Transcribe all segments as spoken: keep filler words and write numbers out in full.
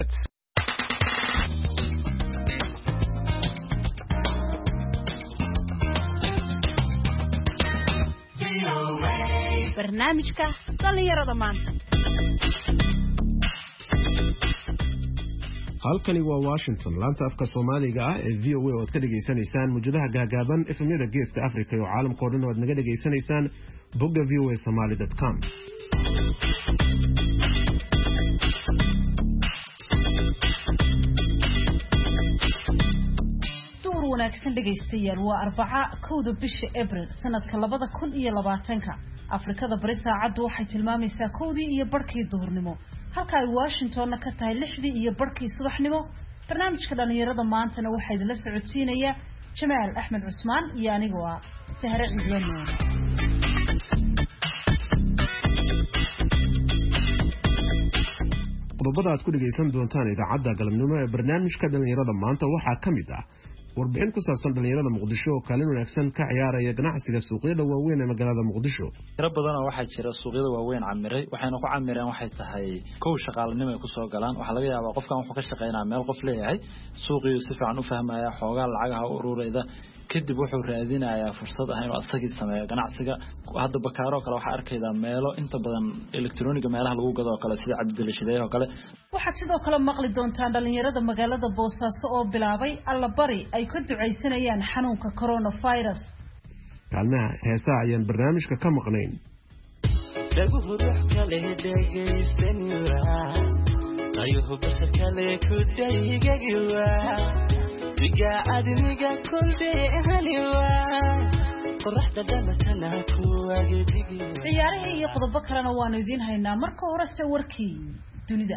barnaamijka dhalinyarada maanta. halkani waa Washington, laanta afka Soomaaliga ah ee V O A oo aad ka dhageysanaysaan mujadaha gaagaaban F M-yada Geeska Afrika iyo caalamka oo dhan oo aad naga dhageysanaysaan bogga v o a somali dot com. duur wanaagsan dhageystayaal, waa Arbaca kowda bisha Abriil sanadka labada kun iyo labaatanka. Afrikada bari saacadu waxay tilmaamaysaa kowdii iyo barkii duhurnimo, halka ay Washingtonna ka tahay lixdii iyo barkii subaxnimo. barnaamijka dhalinyarada maantana waxaa idinla socodsiinaya Jamaal Axmed Cusmaan iyo anigoo ah Sahre Cidlano. qodobada aad ku dhageysan doontaan idaacadda galabnimo ee barnaamijka dhalinyarada maanta waxaa ka mid ah warbixin ku saabsan dhalinyarada Muqdisho oo kaalin wanaagsan ka ciyaaraya ganacsiga suuqyada waaweyn ee magaalada Muqdisho. tiro badan oo waxa jira suuqyada waaweyn camiray, waxayna ku camireen waxay tahay koow shaqaalanimo ay ku soo galaan. waxa laga yaabaa qofkan wuxuu ka shaqeynaa meel qof leeyahay, suuqiyo si fiican u fahmaya, xoogaa lacagaha ururayda, kadib wuxuu raadinayaa fursad ah inuu asagii sameeyo ganacsiga. hadda bakaaro kale waxa arkayda meelo inta badan electronic meelaha lagu gado kale sida cabdilashideeyo kale. waxaad sidoo kale maqli doontaan dhalinyarada magaalada Boosaaso oo bilaabay alla bari ay ka duceysanayaan xanuunka coronavirus. kaalmaha heesaha ayaan barnaamijka ka maqnayn. dhaguhu ruux kale dhageysanaya ayuhu basar kale ku daygagiwa biga adniga kulbe haliwa qorraxda dhamatana ku agdigi. ciyaaraha iyo qodobo kalena waanu idin haynaa, marka hore se warkii dunida.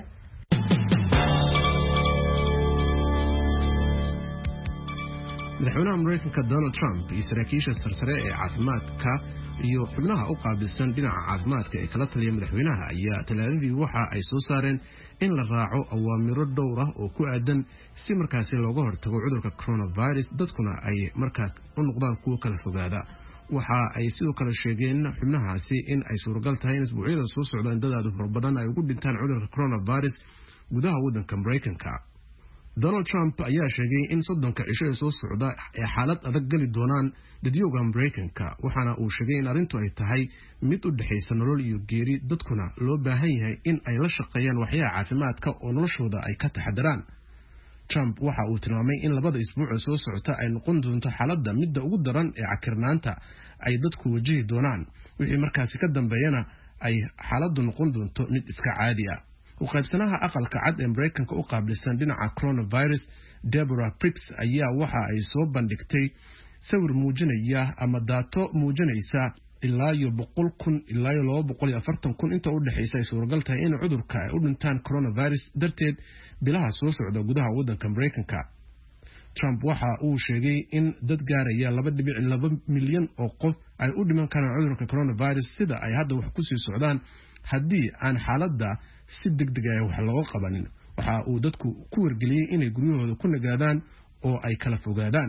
madaxweynaha Mareykanka Donald Trump iyo saraakiisha sarsare ee caafimaadka iyo xubnaha u qaabilsan dhinaca caafimaadka ee kala taliya madaxweynaha ayaa talaadadii waxa ay soo saareen in la raaco awaamiro dhowr ah oo ku aadan si markaasi looga hortago cudurka coronavirus, dadkuna ay markaa u noqdaan kuwo kala fogaada. waxa ay sidoo kale sheegeen xubnahaasi in ay suuragal tahay in isbuucyada soo socdaan dad fara badan ay ugu dhintaan cudurka coronavirus gudaha waddanka Mareykanka. Donald Trump ayaa sheegay in soddonka cisho ee soo socda ay xaalad adag gali doonaan dadyoga Mareykanka, waxaana uu sheegay in arrintu ay tahay mid u dhaxaysa nolol iyo geeri, dadkuna loo baahan yahay in ay la shaqeeyaan waxyaha caafimaadka oo noloshooda ay ka taxadaraan. Trump waxa uu tilmaamay in labada isbuuc ee soo socota ay noqon doonto xaaladda midda ugu daran ee cakirnaanta ay dadku wajihi doonaan, wixii markaasi ka dambeeyana ay xaaladdu noqon doonto mid iska caadi ah. وقاybsanaha aqalka cad ee Mareykanka u qaabilsan dhinaca coronavirus Deborah Pricks ayaa waxa ay soo bandhigtay sawir muujinaya ama daato muujinaysa ilaa iyo boqol kun ilaa iyo laba boqol iyo afartan kun inta u dhaxaysa ay suuragal tahay in cudurka ay u dhintaan coronavirus darteed bilaha soo socda gudaha waddanka Mareykanka. Trump waxa uu sheegay in dad gaaraya laba dhibic laba milyan oo qof ay u dhiman karaan cudurka coronavirus sida ay hadda wax ku sii socdaan haddii aan xaaladda si degdeg ah wax looga qabanin. waxa uu dadku ku wargeliyay inay guryahooda ku nagaadaan oo ay kala fogaadaan.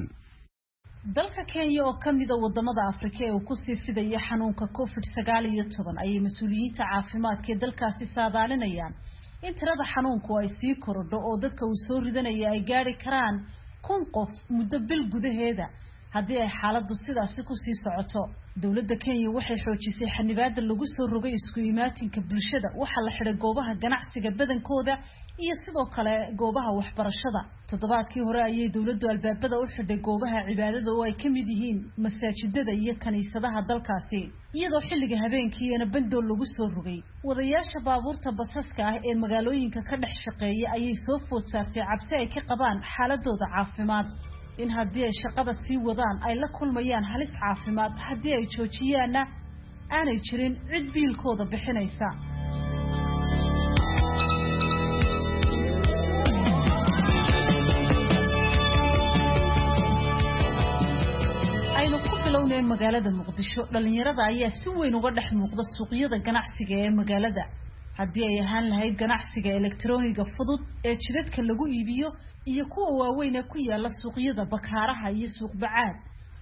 dalka Kenya oo kamid ah wadamada Afrika ee uu ku sii fidaya xanuunka covid sagaal iyo toban ayay mas'uuliyiinta caafimaadka ee dalkaasi saadaalinayaan in tirada xanuunku ay sii korodho oo dadka uu soo ridanaya ay gaari karaan kun qof muddo bil gudaheeda haddii ay xaaladdu sidaasi ku sii socoto. dawladda Kenya waxay xoojisay xanibaadda lagu soo rogay isku imaatinka bulshada, waxa la xiray goobaha ganacsiga badankooda iyo sidoo kale goobaha waxbarashada. toddobaadkii hore ayay dawladdu albaabada u xidhay goobaha cibaadada oo ay ka mid yihiin masaajidada iyo kaniisadaha dalkaasi, iyadoo xilliga habeenkiina bandool lagu soo rogay. wadayaasha baabuurta basaska ah ee magaalooyinka ka dhex shaqeeya ayay soo food saartay cabsi ay ka qabaan xaaladooda caafimaad, in haddii ay shaqada sii wadaan ay la kulmayaan halis caafimaad haddii ay joojiyaanna aanay jirin cid biilkooda bixinaysa. aynu ku bilownay magaalada Muqdisho, dhalinyarada ayaa si weyn uga dhex muuqda suuqyada ganacsiga ee magaalada. haddii ay ahaan lahayd ganacsiga elektrooniga fudud ee jidadka lagu iibiyo iyo kuwa waaweyn ee ku yaala suuqyada bakaaraha iyo suuq bacaad,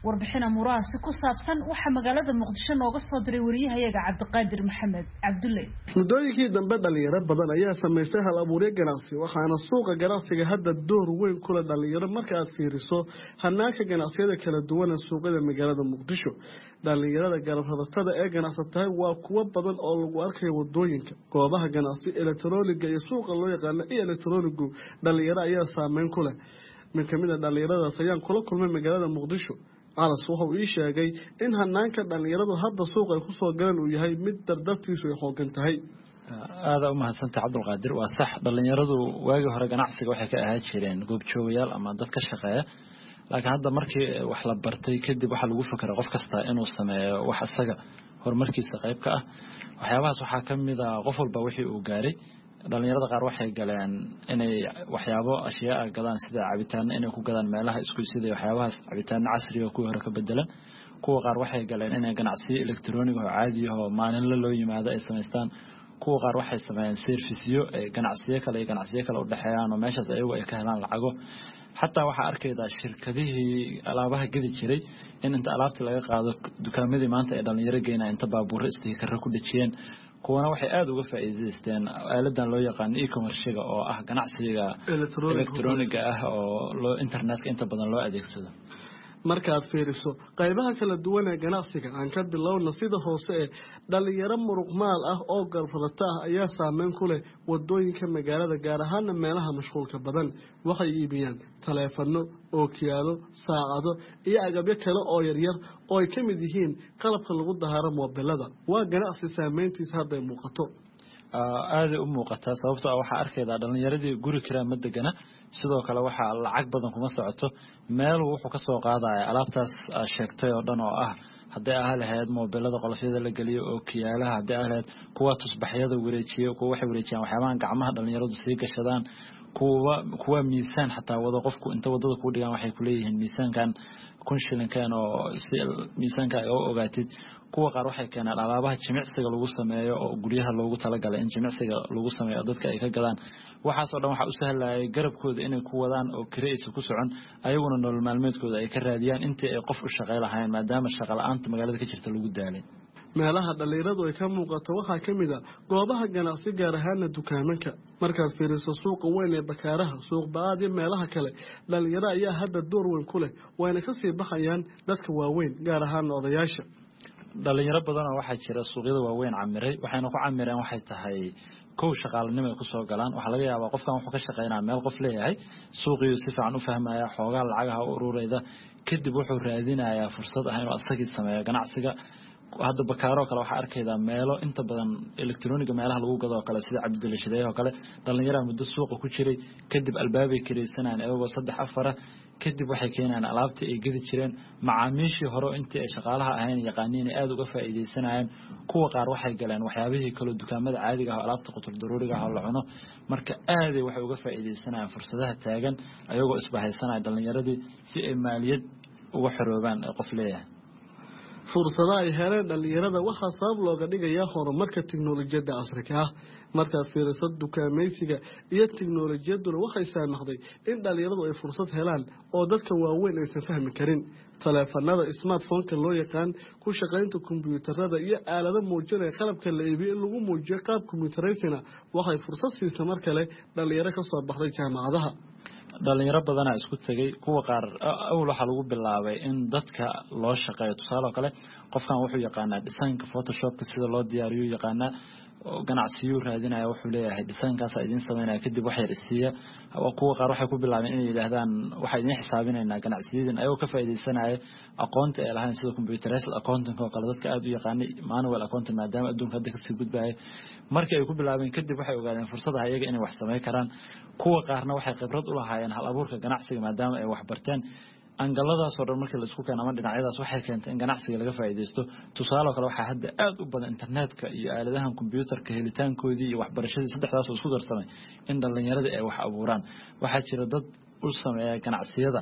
warbixin amuraasi ku saabsan waxa magaalada Muqdisho nooga soo diray wariyahayaga Cabdiqaadir Maxamed Cabdulle. Mudooyinkii dambe dhalinyaro badan ayaa sameystay hal abuuryo ganacsi waxaana suuqa ganacsiga hadda door weyn ku leh dhalinyaro marka aad fiiriso hanaanka ganacsiyada kala duwan ee suuqyada magaalada Muqdisho. Dhalinyarada garabhadatada ee ganacsatada waa kuwa badan oo lagu arkay wadooyinka goobaha ganacsi elektarooniga iyo suuqa loo yaqaan elektaroonigu dhalinyaro ayaa saameyn ku leh. mid kamid ah dhalinyaradaas ayaan kula kulmay magaalada Muqdisho. Alas wuxuu ii sheegay in hanaanka dhalinyaradu hadda suuqa ku soo galan uu yahay mid dardartiisu ay xoogan tahay. aada u mahadsantahay Cabdulqaadir waa sax dhalinyaradu waagi hore ganacsiga waxay ka ahaa jireen goob joogayaal ama dad ka shaqeeya laakiin hadda markii wax la bartay kadib waxa lagu fikiray qof kasta inuu sameeyo wax asaga horumarkiisa qayb ka ah waxyaabahaas waxa kamid ah qof walba wixii uu gaaray dhalinyarada qaar waxay galeen inay waxyaabo ashyaa gadaan sida cabitaan inay ku gadaan meelaha isku sida waxyaabahaas cabitaan casri ah oo ku hore ka bedelan kuwa qaar waxay galeen inay ganacsiyo elektaroonig oo caadi ah oo maalinle loo yimaado ay sameystaan kuwa qaar waxay sameeyeen serviceyo ee ganacsiyo kale iyo ganacsiyo kale u dhaxeeyaan oo meeshaas ayagu ay ka helaan lacago xataa waxa arkayda shirkadihii alaabaha gadi jiray in inta alaabta laga qaado dukaamadii maanta ay dhalinyaro geynaa inta baabuur istiikar ku dhajiyeen kuwana waxay aad uga faa'iideysteen aaladan loo yaqaan e-commerce oo ah ganacsiga elektarooniga ah oo loo internetka inta badan loo adeegsado marka aad fiiriso qaybaha kala duwan ee ganacsiga aan ka bilowna sida hoose ee dhalinyaro muruqmaal ah oo garfadata ah ayaa saameyn ku leh wadooyinka magaalada gaar ahaan meelaha mashquulka badan waxay iibiyaan taleefano ookiyaalo saacado iyo agabyo kale oo yaryar oo ay kamid yihiin qalabka lagu dahaaro mobilada waa ganacsi saameyntiisa hadda ay muuqato aad u muuqata sababtoo ah waxa arkayda dhalinyaradii guri kira ma degana sidoo kale waxa lacag badan kuma socoto meel wuxuu ka soo qaadaya alaabtaas sheegtay oo dhan oo ah haddii ay lahayd mobilada qolofyada la galiyo oo kiyaalaha haddii ay lahayd kuwa tusbaxyada wareejiyo kuwa waxay wareejiyaan waxyaabaha gacmaha dhalinyaradu sii gashadaan kuwa kuwa miisaan xataa wada qofku inta wadada ku dhigan waxay ku leeyihiin miisaankan kun shilinkan oo si miisaanka ay ogaatid kuwa qaar waxay keenaan alaabaha jimicsiga lagu sameeyo oo guryaha loogu talagalay in jimicsiga lagu sameeyo dadka ay ka gadaan waxaas oo dhan waxa u sahlayay garabkooda inay ku wadaan oo kireeysi ku socon ayaguna nolol maalmeedkooda ay ka raadiyaan intii ay qof u shaqay lahayn maadaama shaqo la'aanta magaalada ka jirta lagu daalay meelaha dhalinyaradu ay ka muuqato waxaa kamid ah goobaha ganacsi gaar ahaan dukaamanka markaad fiiriso suuqa weyn ee bakaaraha suuq baad iyo meelaha kale dhalinyaro ayaa hadda door weyn ku leh wayna ka sii baxayaan dadka waaweyn gaar ahaan odayaasha dhalinyaro badan oo waxa jira suuqyada waaweyn camiray waxayna ku camireen waxay tahay kow shaqaalanimo ay ku soo galaan waxa laga yaabaa qofkan wuxuu ka shaqeynaa meel qof leeyahay suuqiyo si fiican u fahmaya xoogaa lacagaha ururayda kadib wuxuu raadinayaa fursad ah inuu asagii sameeyo ganacsiga hadda bakaaro kale waxa arkayda meelo inta badan elektarooniga meelaha lagu gado kale sida Cabdul Shadeey oo kale dhalinyaro muddo suuqa ku jiray kadib albaabay kireysanaan ayagoo saddex afar kadib waxay keenaan alaabta ay gadi jireen macaamiishii hore intii ay shaqaalaha ahayn yaqaaniin aad uga faa'iideysanayeen kuwa qaar waxay galeen waxyaabihii kale dukaamada caadiga ah alaabta qutul daruuriga ah la cuno marka aad ay waxay uga faa'iideysanayaan fursadaha taagan ayagoo isbahaysanay dhalinyaradii si ay maaliyad uga xoroobaan qof leeyahay fursadaha ay heleen dhalinyarada waxaa sabab looga dhigayaa horumarka tiknoolajiyadda casriga ah markaad fiiriso dukaamaysiga iyo tiknoolajiyaduna waxay saamaxday in dhalinyaradu ay fursad helaan oo dadka waaweyn aysan fahmi karin taleefanada smartphone-ka loo yaqaan ku shaqaynta kombiyuutarada iyo aalado muujinaya qalabka la iibiyo in lagu muujiyo qaab kombiyuutaraysina waxay fursad siisa mar kale dhalinyaro ka soo baxday jaamacadaha dhalinyaro badan isku tagay kuwa qaar awal waxa lagu bilaabay in dadka loo shaqeeyo tusaale kale qofkan wuxuu yaqaanaa design-ka photoshop-ka sida loo diyaariyo yaqaanaa ganacsiyo raadinaya wuxuu leeyahay design-kaas idin sameynaya kadib wax yar isiya kuwa qaar waxay ku bilaabeen inay yiraahdaan waxa idin xisaabinaynaa ganacsiyadan ayuu ka faa'iideysanaya aqoonta ay lahayn sida computerized accounting oo kale dadka aad u yaqaanay manual accounting maadaama adduunka hadda ka sii gudbay markii ay ku bilaabeen kadib waxay ogaadeen fursadaha iyaga inay wax sameyn karaan kuwa qaarna waxay khibrad u lahaayeen hal abuurka ganacsiga maadaama ay wax barteen angaladaas oo dhan markii la isku keenay ama dhinacyadaas waxay keentay in ganacsiga laga faa'iideysto tusaale kale waxa hadda aad u badan internetka iyo aaladaha kombiyuutarka helitaankoodii iyo waxbarashadii saddexdaas oo isku darsamay in dhalinyarada ay wax abuuraan waxa jira dad u sameeya ganacsiyada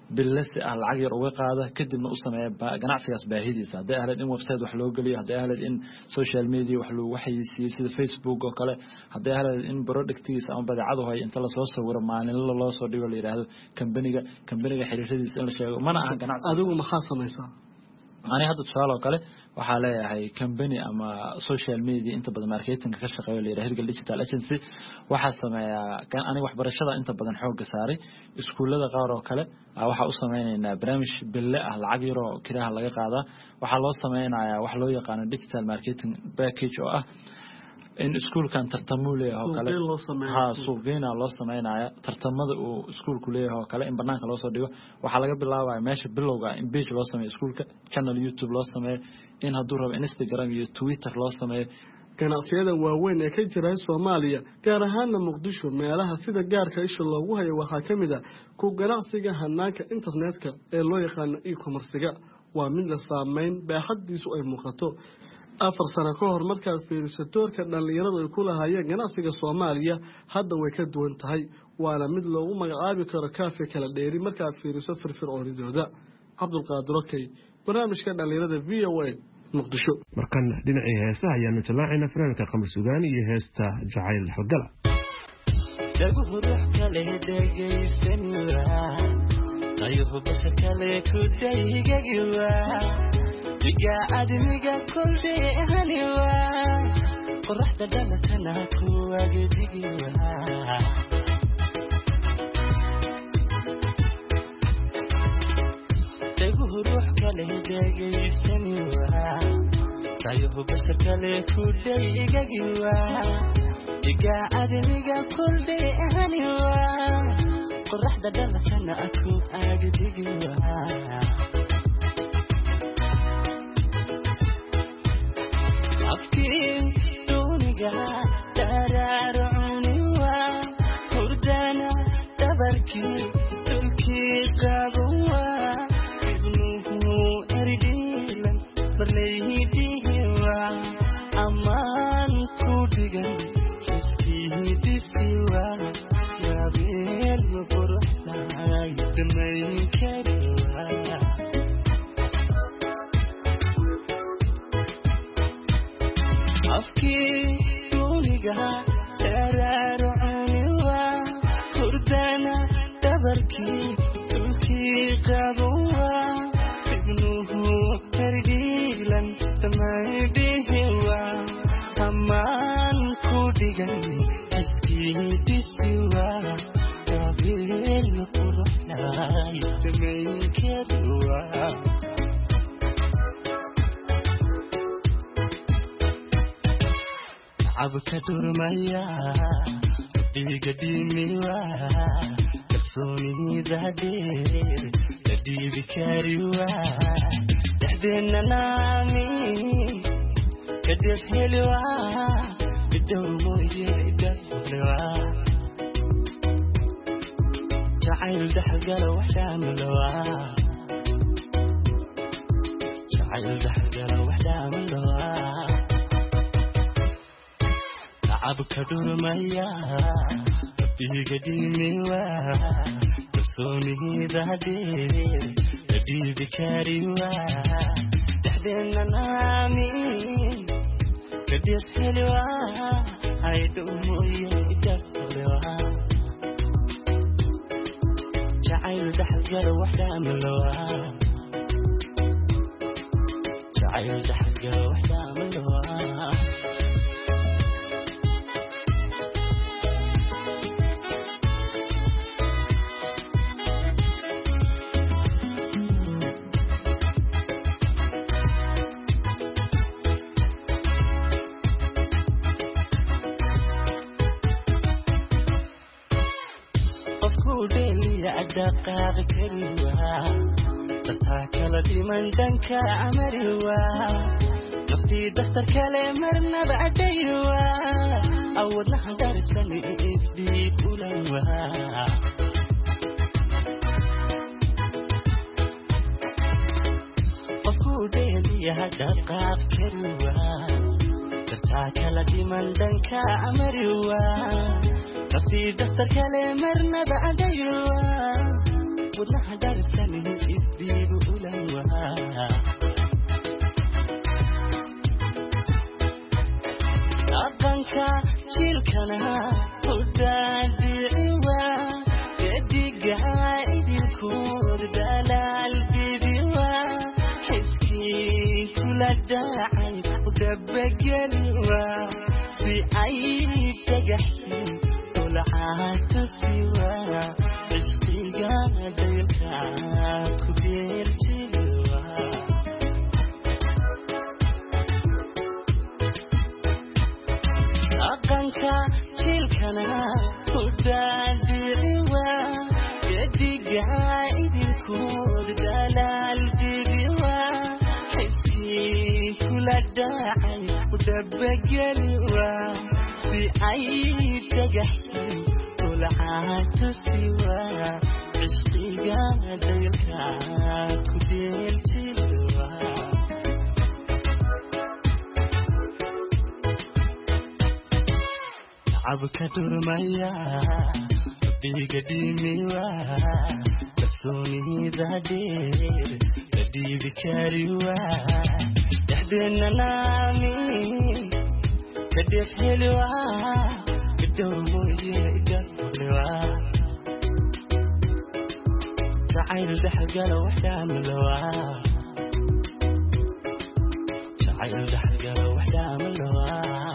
bilasi ah lacag yar uga qaada kadibna u sameeya ganacsigaas baahidiisa haday ahayd in website wax loo geliyo haday ahayd in social media wax loo waxaysiiyo sida Facebook oo kale haday ahayd in productiisa ama badeecado hay inta la soo sawiro maalin la loo soo dhigo la yiraahdo company-ga company-ga xiriiradiisa in la sheego mana aha ganacsi adigu maxaa sameeysaa ani hadda tusaale oo kale waxa leeyahay company ama social media inta badan marketing ka shaqeeyo leeyahay digital agency waxa sameeya kan ani waxbarashada inta badan xoog saaray iskuulada qaar oo kale waxa u sameeynaa barnaamij bille ah lacag yar oo kiraha laga qaada waxa loo sameeynaa wax loo yaqaan digital marketing package oo ah in iskuulkan tartamo leeyahay oo kale ha suuqgeena loo sameeynaa tartamada uu iskuulku leeyahay oo kale in banaanka loo soo dhigo waxa laga bilaabaa meesha bilowga in page loo sameeyo iskuulka channel YouTube loo sameeyo in haduu rabo Instagram iyo Twitter loo sameeyo ganacsiyada waaweyn ee ka jira Soomaaliya gaar ahaan Muqdisho meelaha sida gaarka isha loogu hayo waxa kamid ah ku ganacsiga hanaanka internetka ee loo yaqaan e-commerce-ga waa mid la saameyn baaxadiisu ay muuqato afar sano ka hor markaad fiiriso doorka dhalinyaradu ay ku lahaayeen ganacsiga Soomaaliya hadda way ka duwan tahay waana mid loogu magacaabi karo kaafi kala dheeri markaad fiiriso firfircoonidooda Cabdulqaadir Okey barnaamijka dhalinyarada V O A Muqdisho markan dhinacii heesaha ayaanu jalaacina fanaanka Qamar Sugaan iyo heesta Jacayl Halgala dagu ruux kale dhageysanaya ayuhu bas kale ku daygagiwa diga admiga kulli haliwa qorraxda dhalatana ku wagdigiwa dagu ruux kale dhageysanaya ayuhu bas kale ku daygagiwa diga admiga kulli haliwa qorraxda dhalatana ku wagdigiwa أبكين دونيها ترارعني وهردانا تبركي تلكي قابوا ابنه أرديلا برليه ديوا أمان كوديغا حسكيه ديسيوا يا بيل مفرحنا يدمين كروا أفكي دونيها ترارعني وهردانا تبركي تلكي قابوا ابنه أرديلا تمايديوا أمان كوديغا حسكيه ديسيوا قابل قرحنا يتمين كروا عبك درميا ديك ديميوا كسوني ذادير دي بكاريوا تحدينا نامي كدس هلوا بدور مويه دفلوا جعيل دحقل وحداملوا جعيل دحقل وحداملوا عبك درميا بيك ديميوا كسوني ذادير دي بكاريوا تحدينا نامي كدس هلوا هايدو مويه دفلوا جعيل دحقل وحداملوا جعيل دحقل وحداملوا دقاق كريوا تتاكل ديمن دنكا عمريوا نفتي دفتر كلمرنا بعديوا أول نحضر سني إبدي بولوا وقودي لي دقاق كريوا تتاكل ديمن دنكا عمريوا نفتي دفتر كلمرنا بعديوا ودنها درسني إسديب أولوها أقنك شيلكنا ودادي عوا يدي قاعد الكور دلال بيبيوا حسكي كل الداعي ودبق الوا في أي تجحي طلعت سوا عشقي قاعد يلكاك كبير جلوا أقنك شيلكنا ودادي عوا يدي قاعد الكور دلال بيبيوا حسكي كل الداعي ودبق الوا في أي تجحي طلعت سوا عشقي قاعد يلكاك كبير جلوا عبك درميا بيك ديميوا تسوني ذادير بدي بكاريوا يحدنا نامي كدف حلوة قدومو يقفلوا تعال دحقنا وحدة ملوا تعال دحقنا وحدة ملوا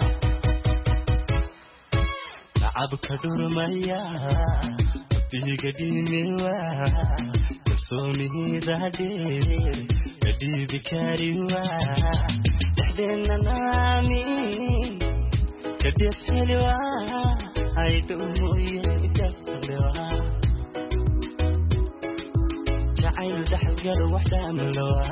عبك درميا بيك ديميوا تسوني ذادير بدي بكاريوا يحدنا نامي كدف حلوة عيدومو يقفلوا تعال دحقنا وحدة ملوا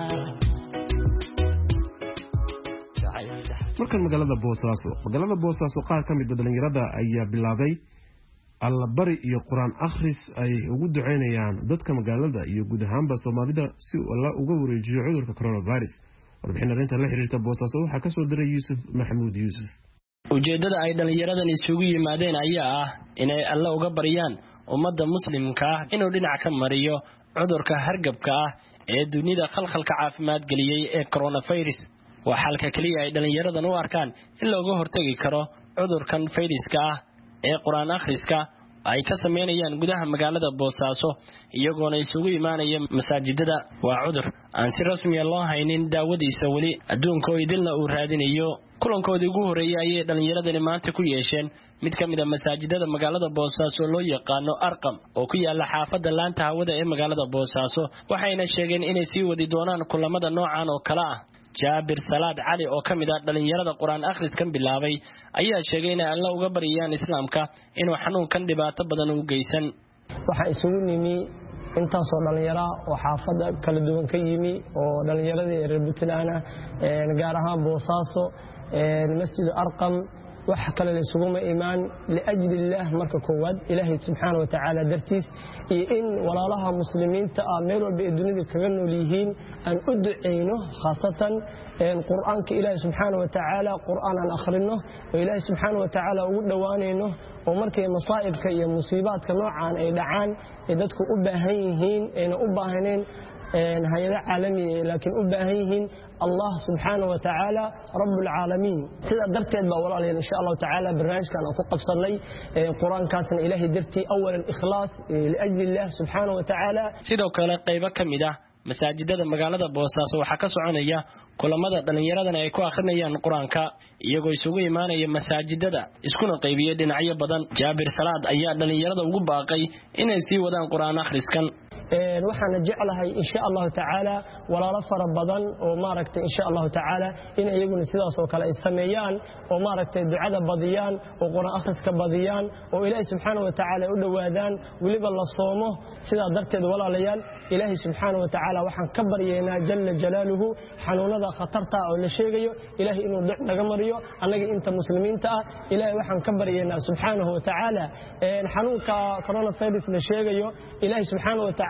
markan magaalada Boosaaso magaalada Boosaaso qaar ka mid ah dhalinyarada ayaa bilaabay allabari iyo quraan akhris ay ugu duceynayaan dadka magaalada iyo guud ahaanba Soomaalida si Allah uga wareejiyo cudurka coronavirus warbixin arinta la xiriirta Boosaaso waxa ka soo diray Yuusuf Maxamuud Yuusuf ujeedada ay dhalinyaradan isugu yimaadeen ayaa ah inay Allah uga bariyaan ummadda muslimka ah inuu dhinac ka mariyo cudurka hargabka ah ee dunida khalkhalka caafimaad galiyay ee coronavirus waa xalka kaliya ay dhalinyaradan u arkaan in looga hortagi karo cudurkan fayraska ah ee quraan akhriska ay ka sameynayaan gudaha magaalada Boosaaso iyagoona isugu imaanaya masaajidada waa cudur aan si rasmi ah loo haynin daawadiisa wali adduunka oo idilna uu raadinayo kulankoodii ugu horeeyay ay dhalinyaradani maanta ku yeesheen mid ka mid ah masaajidada magaalada Boosaaso loo yaqaano Arqam oo ku yaala xaafadda laanta hawada ee magaalada Boosaaso waxayna sheegeen inay sii wadi doonaan kulamada noocan oo kala ah Jaabir Salaad Cali oo kamid ah dhalinyarada quraan akhriskan bilaabay ayaa sheegay in Allah uga bariyaan islaamka inuu xanuunkan dhibaato badan u geysan waxa isugu nimi inta soo dhalinyaro oo xaafada kala duwan ka yimi oo dhalinyarada reer Puntland ee gaar ahaan Boosaaso ee masjid Arqam wax kale la isugu ma iimaan li ajli Allah marka koowaad Ilaahay subhanahu wa ta'ala dartiis iyo in walaalaha muslimiinta ah meel walba ee dunida kaga nool yihiin aan u duceeyno khaasatan in quraanka Ilaahay subhanahu wa ta'ala quraan aan akhrino oo Ilaahay subhanahu wa ta'ala ugu dhawaanayno oo markay masaa'ibka iyo musiibaadka noocan ay dhacaan ee dadku u baahan yihiin ee u baahaneen een hay'adaha caalamiga laakiin u baahan yihiin Allah subhanahu wa ta'ala rabbul alamin sida darteed baa walaalay insha Allah ta'ala barnaamijkan aan ku qabsanay quraankaasna Ilaahay dartii awalan ikhlaas li ajli Allah subhanahu wa ta'ala sidoo kale qayb ka mid ah masaajidada magaalada Boosaaso waxa ka soconaya kulamada dhalinyaradan ay ku akhrinayaan quraanka iyagoo isugu imaanaya masaajidada iskuna qaybiye dhinacyo badan Jaabir Salaad ayaa dhalinyarada ugu baaqay inay sii wadaan quraan akhriskan een waxaan jeclahay insha Allah ta'ala walaalo fara badan oo maaragtay insha Allah ta'ala in ayaguna sidaas oo kale ay sameeyaan oo maaragtay ducada badiyaan oo quraan akhriska badiyaan oo Ilaahay subhanahu wa ta'ala u dhawaadaan waliba la soomo sida darteed walaalayaal Ilaahay subhanahu wa ta'ala waxaan ka baryeynaa jalla jalaaluhu xanuunada khatarta oo la sheegayo Ilaahay inuu dib naga mariyo anaga inta muslimiinta ah Ilaahay waxaan ka baryeynaa subhanahu wa ta'ala een xanuunka coronavirus la sheegayo Ilaahay subhanahu wa ta'ala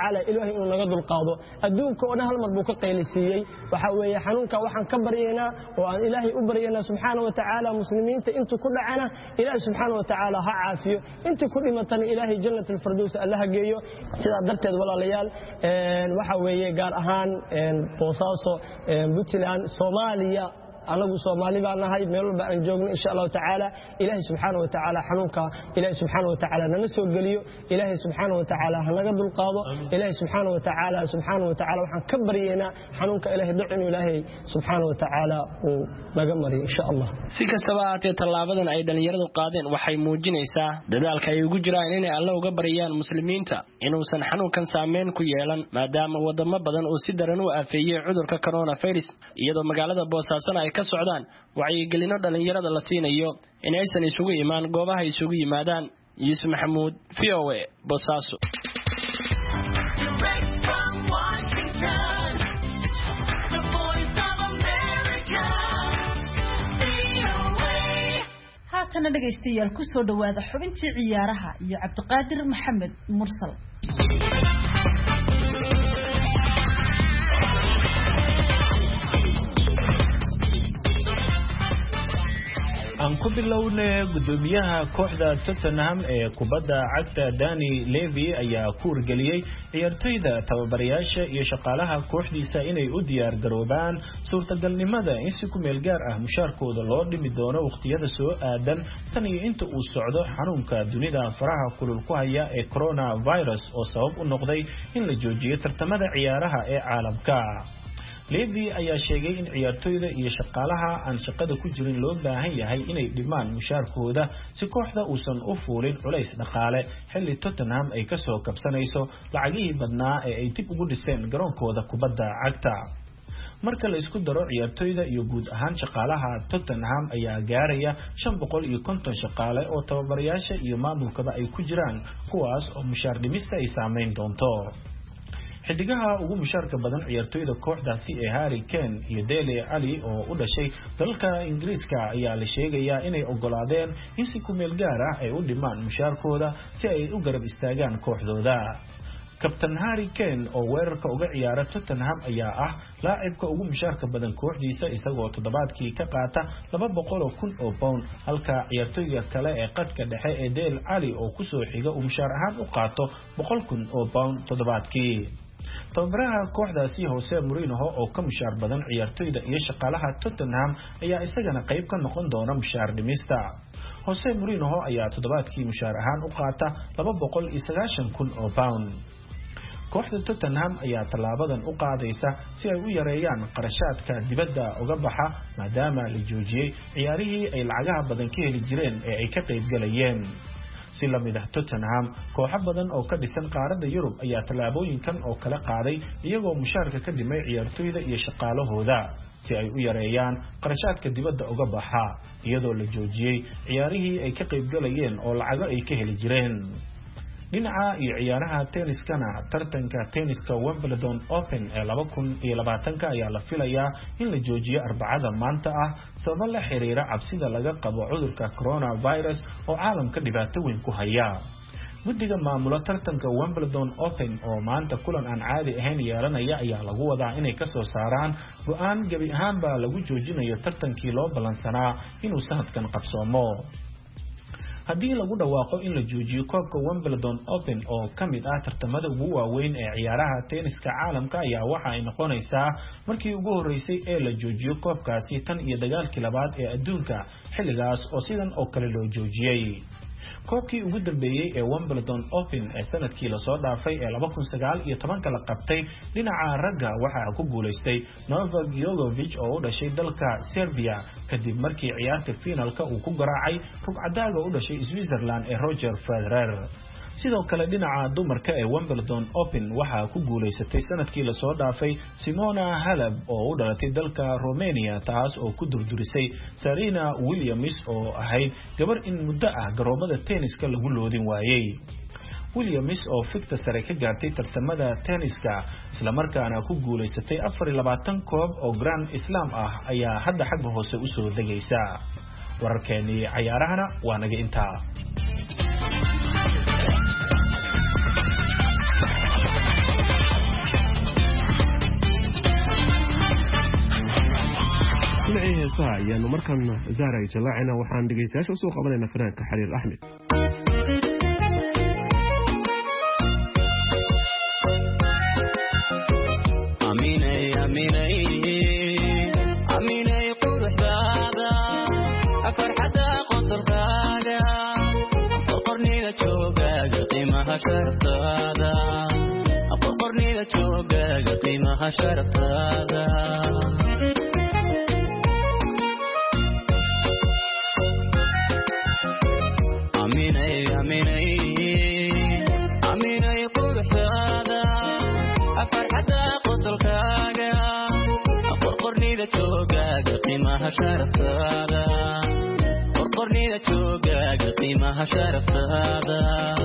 ta'ala ilaahay inuu naga dulqaado adduunka oo hal mar buu ka qeylisiiyay waxa weeye xanuunka waxaan ka baryeynaa oo aan ilaahay u baryeynaa subxaanahu wa ta'ala muslimiinta inta ku dhacana ilaahay subxaanahu wa ta'ala ha caafiyo inta ku dhimatana ilaahay jannatul firdaws allaha geeyo sida darteed walaalayaal een waxa weeye gaar ahaan een boosaaso een Puntland Soomaaliya anagu Soomaali baan nahay meel walba aan joogno insha Allah ta'ala ilaahay subxaanahu wa ta'ala xanuunka ilaahay subxaanahu wa ta'ala nana soo galiyo ilaahay subxaanahu wa ta'ala hanaga dulqaado ilaahay subxaanahu wa ta'ala subxaanahu wa ta'ala waxaan ka baryeynaa xanuunka ilaahay ducin ilaahay subxaanahu wa ta'ala uu naga mariyo insha Allah si kastaba ahaatee tallaabadan ay dhalinyaradu qaadeen waxay muujinaysaa dadaalka ay ugu jiraan inay Allah uga baryaan muslimiinta inuusan xanuunkan saameyn ku yeelan maadaama wadamo badan oo si daran u afeeyay cudurka coronavirus iyadoo magaalada Boosaaso ay ka socdaan wacyigelino dhalinyarada la siinayo in aysan isugu imaan goobaha isugu yimaadaan Yuusuf Maxamuud V O A Boosaaso haatana dhageystayaal ku soo dhawaada xubintii ciyaaraha iyo Cabdiqaadir Maxamed Mursal aan ku bilownay gudoomiyaha kooxda Tottenham ee kubadda cagta Dani Levy ayaa ku wargeliyay ciyaartoyda tababarayaasha iyo shaqaalaha kooxdiisa inay u diyaar garoobaan suurtagalnimada in si ku meel gaar ah mushaarkooda loo dhimi doono waqtiyada soo aadan tan iyo inta uu socdo xanuunka dunida faraha kulul ku haya ee coronavirus oo sabab u noqday in la joojiyo tartamada ciyaaraha ee caalamka Levy ayaa sheegay in ciyaartoyda iyo shaqaalaha aan shaqada ku jirin loo baahan yahay inay dhimaan mushaarkooda si kooxda uusan u fuulin culays dhaqaale xilli Tottenham ay ka soo kabsanayso lacagihii badnaa ee ay dib ugu dhiseen garoonkooda kubadda cagta marka la isku daro ciyaartoyda iyo guud ahaan shaqaalaha Tottenham ayaa gaaraya shan boqol iyo konton shaqaale oo tababarayaasha iyo maamulkaba ay ku jiraan kuwaas oo mushaar dhimista ay saameyn doonto xidigaha ugu mushaarka badan ciyaartoyda kooxdaasi ee Harry Kane iyo Dele Alli oo u dhashay dalka Ingiriiska ayaa la sheegayaa inay ogolaadeen in si ku meel gaar ah ay u dhimaan mushaarkooda si ay u garab istaagaan kooxdooda Captain Harry Kane oo weerarka uga ciyaara Tottenham ayaa ah laacibka ugu mushaarka badan kooxdiisa isagoo toddobaadkii ka qaata laba boqol oo kun oo pound halka ciyaartoyga kale ee qadka dhexe ee Dele Alli oo ku soo xiga uu mushaar ahaan u qaato boqol kun oo pound toddobaadkii tababaraha kooxdaasi Jose Mourinho oo ka mushaar badan ciyaartoyda iyo shaqaalaha Tottenham ayaa isagana qayb ka noqon doona mushaar dhimista Jose Mourinho ayaa toddobaadkii mushaar ahaan u qaata laba boqol iyo sagaashan kun oo pound kooxda Tottenham ayaa talaabadan u qaadaysa si ay u yareeyaan qarashaadka dibadda uga baxa maadaama la joojiyay ciyaarihii ay lacagaha badan ka heli jireen ee ay ka qayb galayeen si la mid ah Tottenham kooxo badan oo ka dhisan qaaradda Yurub ayaa talaabooyinkan oo kala qaaday iyagoo mushaarka ka dhimay ciyaartoyda iyo shaqaalahooda si ay u yareeyaan qarashaadka dibadda uga baxa iyadoo la joojiyay ciyaarihii ay ka qayb galayeen oo lacago ay ka heli jireen dhinaca iyo ciyaaraha tenniskana tartanka tenniska Wimbledon Open ee laba kun iyo labaatan ayaa la filayaa in la joojiyo arbacada maanta ah sabab la xiriira cabsida laga qabo cudurka coronavirus oo caalamka dhibaato weyn ku haya guddiga maamula tartanka Wimbledon Open oo maanta kulan aan caadi ahayn yeelanaya ayaa lagu wadaa inay ka soo saaraan go'aan gabi ahaanba lagu joojinayo tartankii loo balansanaa inuu sanadkan qabsoomo haddii lagu dhawaaqo in la joojiyo koobka Wimbledon Open oo kamid ah tartamada ugu waaweyn ee ciyaaraha tenniska caalamka ayaa waxa ay noqonaysaa markii ugu horeysay ee la joojiyo koobkaasi tan iyo dagaalkii labaad ee adduunka xilligaas oo sidan oo kale loo joojiyay koobkii ugu dambeeyay ee Wimbledon Open ee sanadkii la soo dhaafay ee laba kun sagaal iyo toban la qabtay dhinaca ragga waxa ku guuleystay Novak Djokovic oo u dhashay dalka Serbia kadib markii ciyaarta finalka uu ku garaacay rugcadaaga u dhashay Switzerland ee Roger Federer sidoo kale dhinaca dumarka ee Wimbledon Open waxa ku guuleysatay sanadkii la soo dhaafay Simona Halep oo u dhalatay dalka Romania taas oo ku durdurisay Serena Williams oo ahayd gabar in muddo ah garoomada tenniska lagu loodin waayay Williams oo fikta sare ka gaartay tartamada tenniska isla markaana ku guuleysatay afar iyo labaatan koob oo Grand Slam ah ayaa hadda xagga hoose u soo dagaysa wararkeeni ciyaarahana waa naga intaa heesaha ayaanu markan zaaray jalaacina waxaan dhegeystayaasha usoo qabanaynaa fanaanka xariir axmed. شرفtada aqoorniga joogaaga qiimaha sharaftada aminay aminay aminay quruxdaada farxada qosolkaaga aqoorniga joogaaga qiimaha sharaftada aqoorniga joogaaga qiimaha sharaftada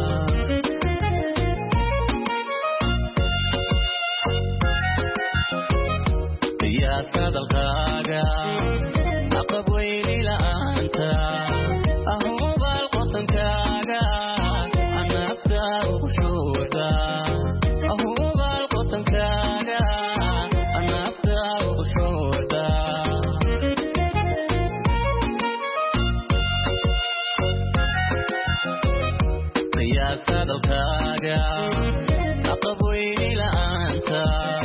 sadalkaaga aqab weyni la'aanta ahubal qotankaaga anafta ugu shuucda ahubal qotankaaga anafta ugu shuucda qiyaas sadalkaaga aqab weyni la'aanta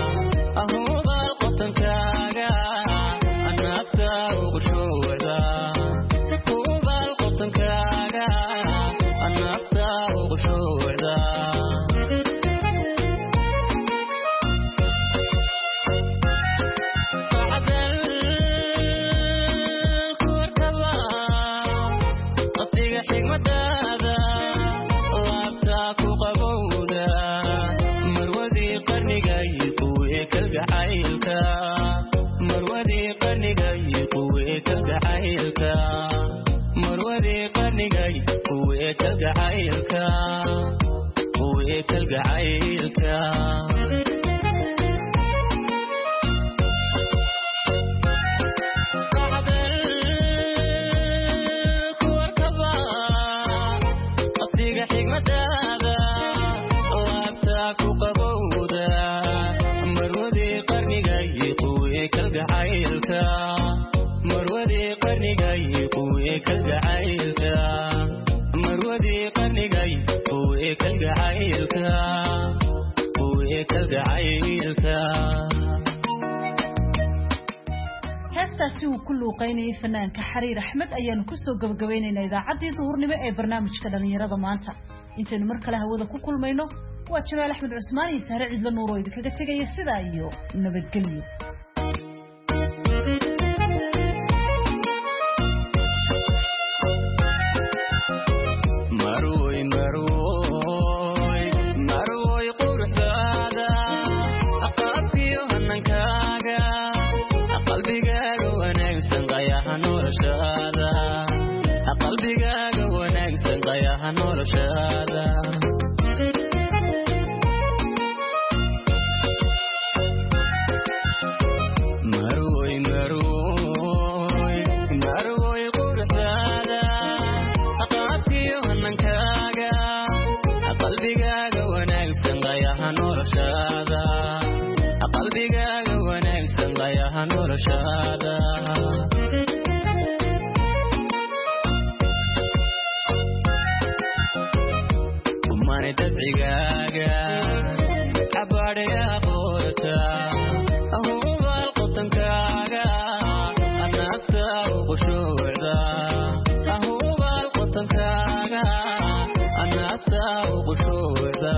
heestaasi uu ku luuqeynayay fanaanka xariir axmed ayaanu kusoo gabagabaynaynaa idaacaddii duhurnimo ee barnaamijka dhalinyarada maanta intaynu mar kale hawada ku kulmayno waa jamaal axmed cusmaan iyo tahre cidlo nuur oo idinkaga tegaya sidaa iyo nabadgelyo. qalbigaaga wanaagsan qayaha noloshaada marwoy marwoy marwoy quruxdaada qaabkiyo hanankaaga qalbigaaga wanaagsan qayaha noloshaada qalbigaaga wanaagsan qayaha noloshaada dadcigaaga xabaadhaya qoorta ahubal qotankaaga anafta ugu shuucda ahubal qotankaaga anafta ugu shuucda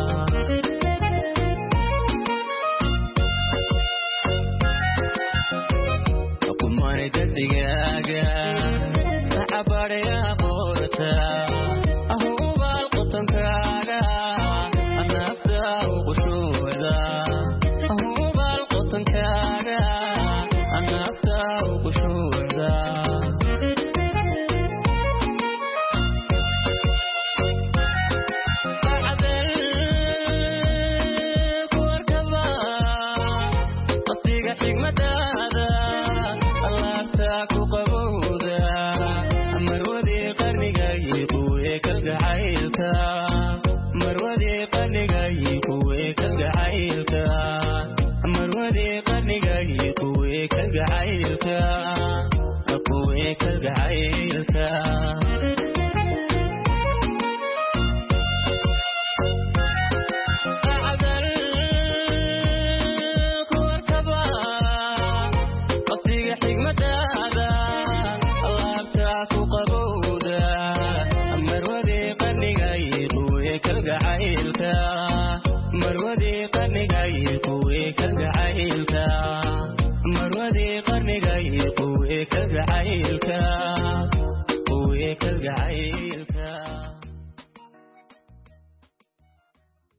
kumani dadcigaaga xabaadhaya qoorta marwadii qarnigay kuwii ka gacaylka kalgacaylka marwadii qanigay kuwii kalgacaylka